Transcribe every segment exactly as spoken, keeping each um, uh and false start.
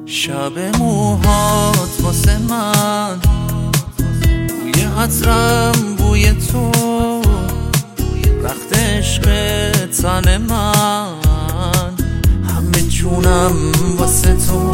شب موهات واسه من بوی عطرم بوی تو، رخت عشق تن من همه جونم واسه تو.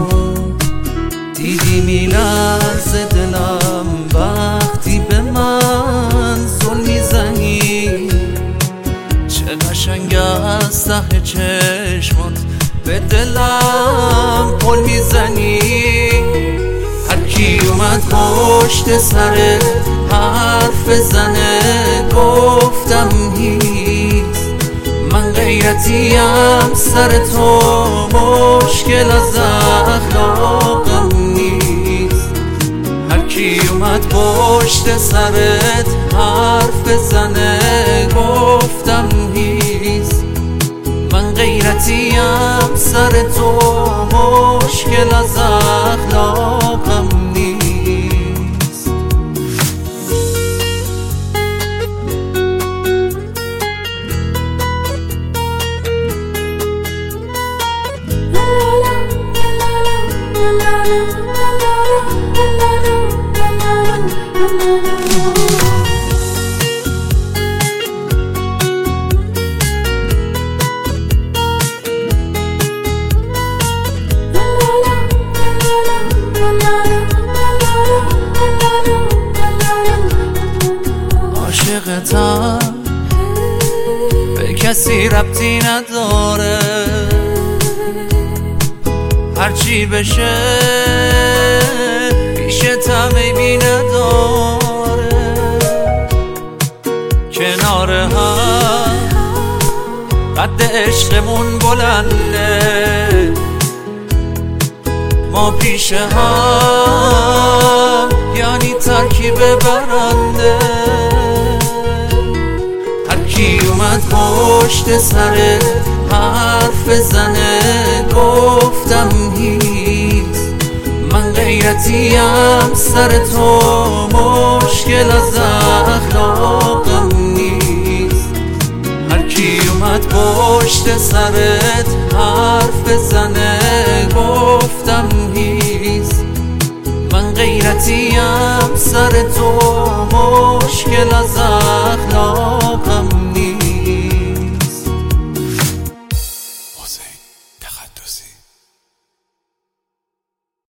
دیدی میلرزه دلم وقتی به من زل میزنی، چه قشنگ از ته چشمات به دلم پل میزنی. هر کی اومد پشت سر حرف بزنه گفتم هیچ، من غیرتیم سر تو، مشکل از اخلاقم نیست. هر کی اومد پشت سرت حرف بزنه گفتم هیچ، من غیرتیم سر تو، مشکل از اخلاقم نیست. عاشقتم به کسی ربطی نداره، هرچی بشه پیشتم عیبی نداره. کنار هم قد عشقمون بلنده، ما پیش هم یعنی ترکیب برنده. هر کی اومد پشت سر حرف بزنه گفتم هیچ، من غیرتیم سر تو، مشکل از اخلاقم نیست. هر کی اومد پشت سرت حرف بزنه گفتم هیچ، من غیرتیم سر تو، مشکل از